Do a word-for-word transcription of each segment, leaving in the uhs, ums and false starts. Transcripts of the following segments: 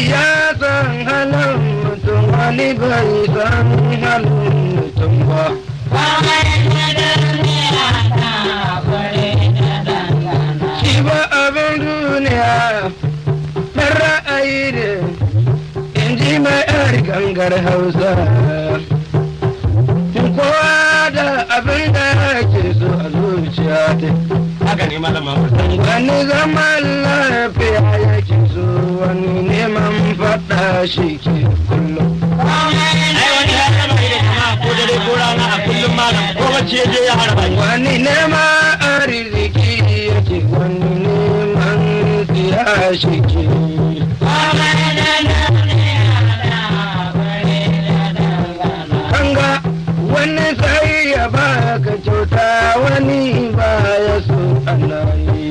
ya san halin mutum wani bai san halin mutum ba. Shi ba abin duniya ɗan ra'ayi ne in ji mai yar gangar Hausa. Kowa da abin da yake so a zuciya ta. Haka ne malama. Wani zaman lafiya yake so, wani neman faɗa shi ke kullum. Ai wani ya zama da jama'a ko dare ko rana a kullum malam ko bacci ya je ya harba shi. Wani neman arziki yake, wani neman siya shi ke. Kanga wani sai ya baka kyauta, wani ba ya so ana yi.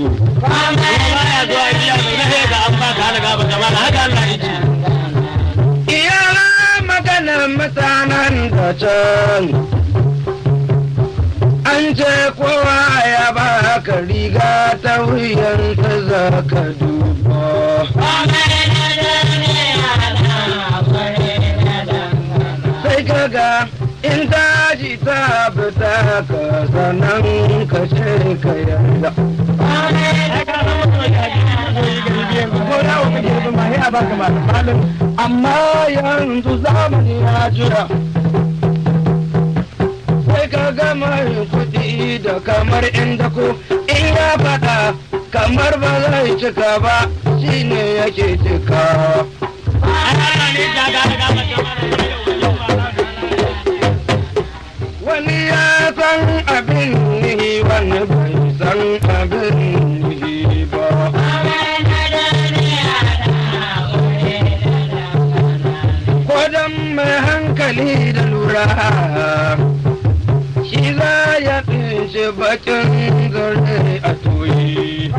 Iyala maganar mutanen da can an ce kowa ya baka riga ta wuyansa za ka duba. Sai kaga in daji ta fita ka sanan ka ce ka yarda. Amma yanzu zamani ya jira, sai ka ga mai kuɗi da kamar inda ko in ya faɗa kamar ba zai cika ba, shi ne yake cika. Wani ya san abin nihi, wani bai san abin nihi ba. Kodan mai hankali da lura, shi za ya tsinci bakin zare a toyi.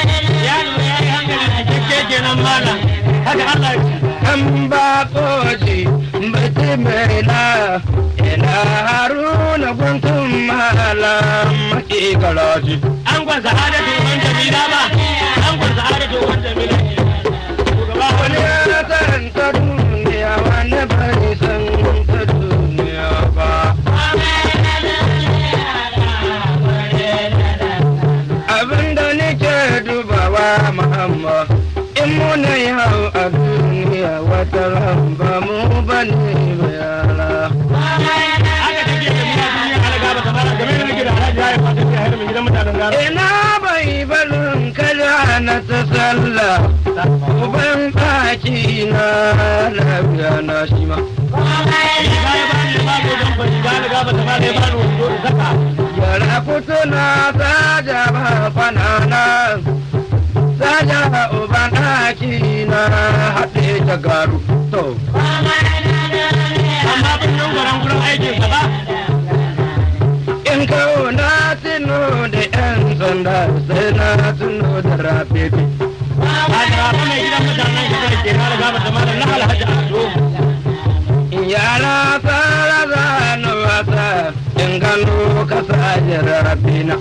An ba koji bati mai na ina haruna guntun malam maki garaji. An gwanza adadu wani jamila ba, an gwanza adadu wani jamila. Wani ya san ta duniya, wani bai san ta duniya ba. Abinda nake dubawa Muhammad, in muna yau a duniya wata ran ba mu bane ba yara. Ina bai barin kada na ta sallah, uban ɗaki na lafiya na shi ma. Yara fito na saja ba fanana, saja uban ɗaki na haɗe ta garu. To. Amma bin yin gwaron gurin aikinsa ba. In kawo na tuno da 'yan sanda, sai na tuno da rafifi. Rafi mai gidan mutanen gidan ke na riga ba zama da na alhaji Ado. Yara tsara zanu wasa, in gano kasa jirafina.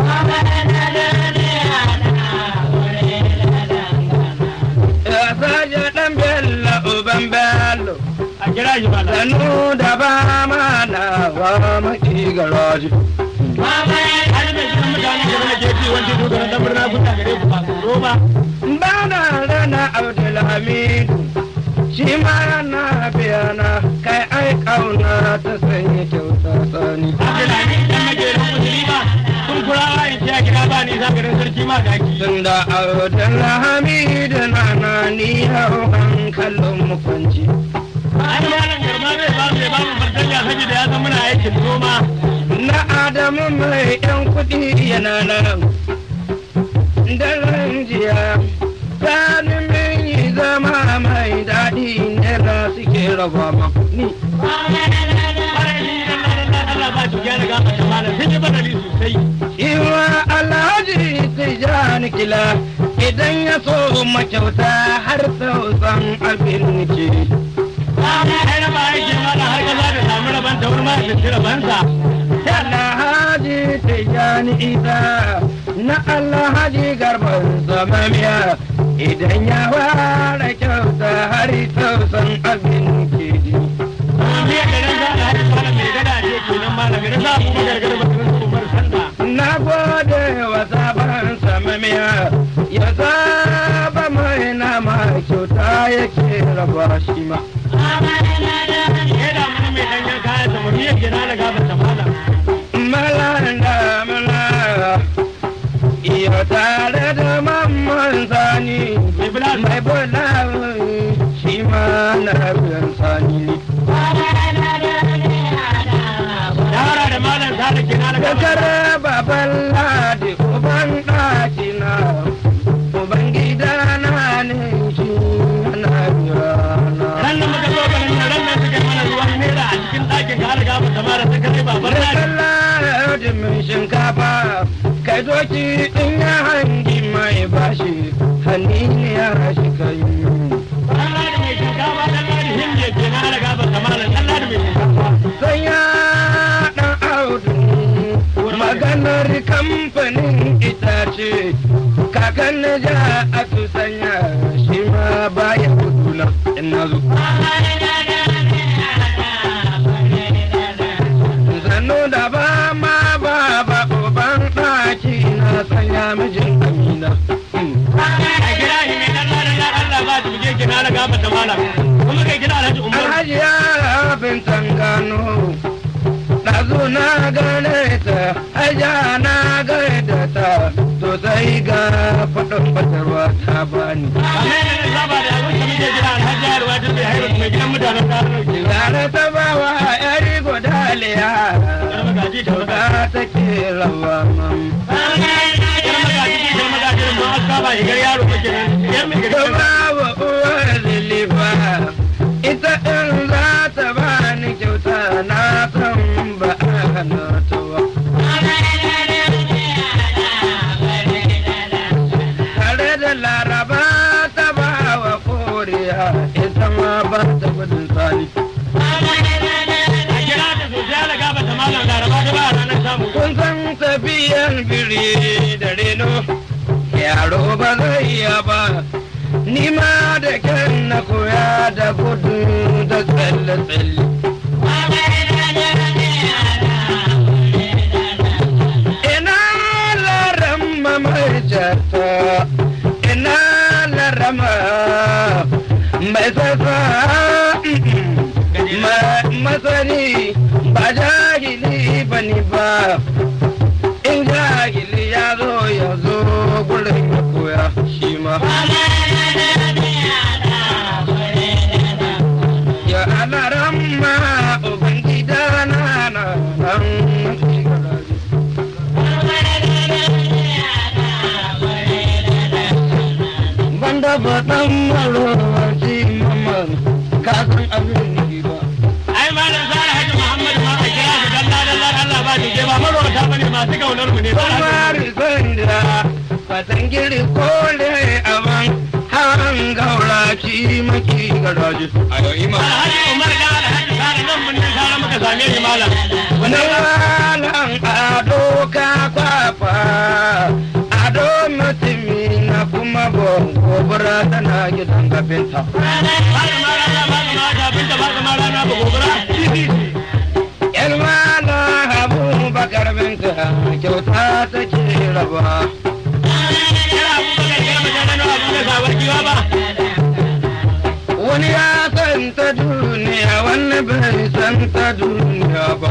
Ya saje ɗan bello uban bello, A kira shi ba da. sanu da ba mana wa maki garaji. Hali mai gidan mutanen gidan da ke ji wani dogaran dan birna kuta gare ku ba tsoro ba. Bana rana Abdulhamidu, shi ma yana biyana, kai ai kauna ta sanya kyauta sani. Abdullahi idan na ke da musulmi ba, sun kurawa in ce a gida ba ni za garin sarki ma daki. Tunda Abdulhamidu na na ni hau hankalin mukwanci. Ai malam garma zai ba mu ba mu fartanya saboda ya san muna aikin noma. Na Adamu mai yan kuɗi yana nan, daren jiya, sani min yi zama mai daɗi ne na suke raba ma ni. Allah ba su gyara gaba da malam sun yi badali sosai. Iwa Alhaji Tijjani Kila, idan ya so makyauta har sausan abin ke. Ai raba aikin malam har gaza da samu rabanta wani ma da rabansa. Alhaji Tijjani Isa na Alhaji Garban Samamiya idan ya fara kyauta har tausan abin ke ji. Ni da nan za a haɗu malam mai gada ce kenan malam da za mu gargada ba su umar sanda. Na gode wa sabon samamiya ya saba mai nama kyauta yake raba shi ma. Ya da mun mai danyen kayan sa mun yake na daga ba ta malam. Malan da mala iya tare da mamman sani mai bula shi ma na biyan sani ne. Yara da malam sani ke na daga Kakar baban ladi uban ɗaki na uban gida na ne shi na biya na. ran da muka zo garin nan ran nan suke mana ruwan naira a cikin ɗakin ka riga ba ta mara ta kai baban ladi. da min shinkafa kai doki in ya hangi mai bashi hanni ne ya shi kai. Dan ladi mai shinkafa dan ladi hinje ke na riga ba ta mara dan ladi mai shinkafa. Sai ya ɗan audu maganar kamfanin itace kakan na ja a sanya shi ma baya gudula in na zo. Sannu da ba ma ba ba uban ɗaki na sanya mijin amina. A kira shi mai dan ladi dan Allah ba su je ke na riga ba ta mara. Kuma kai kira Alhaji Umar. Alhaji ya bin tangano ɗazu na gane ta aja na gaida ta to sai ga faɗin fatarwa ta bani. Amma yana da saba da abin da muke kira Alhaji Yarwa tun bai haihu mai gidan mutanen ta rauke. Gara ta ba wa ‘yari godaliya to ga ta ke rawa mam. To ba wa uwar lilifa ita in za ta bani kyauta na san ba a hana ta ba. Tare da laraba ta ba wa koriya ita ma ba ta gudun sani. Kun san tafiyan biri da reno yaro ba zai iya ba ni ma da kyan na koya da gudu da tsalle-tsalle. Ina larama mai jata ina larama mai sassa masani ba jahili ba ni ba in jahili ya zo ya zo gurin ya koya shi ma. Ya ana ramma ubangida na na nan banda faɗan marowaci mamman kasan abin ne ba. Ai malam Sani Haji Muhammad ma a kira su dalla dalla Allah ba ni ba marwata bane masu kaunar mu ne. Kumari sanda fatan giri kole aban hawan gauraci maki garaji. Ayo ima. Alhaji Umar da Alhaji Sani nan mun ne tare muka same shi malam. Malam ado ka kwafa ado mutumi na kuma gobara tana gidan gabinta. Ba da mara na ba da mara binta ba da mara na ba gobara. Yalmala Habu Bakar binta kyauta take raba. Wani ya san ta duniya wani bai san ta duniya ba.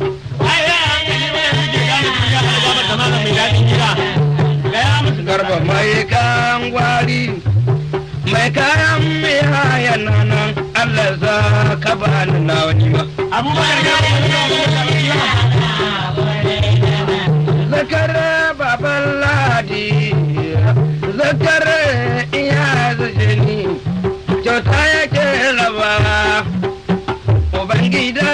Garba mai kayan gwari mai kayan miya yana nan Allah za ka bani na wani ma. Zakare baban ladi zakare iya zajini kyauta yake raba ubangida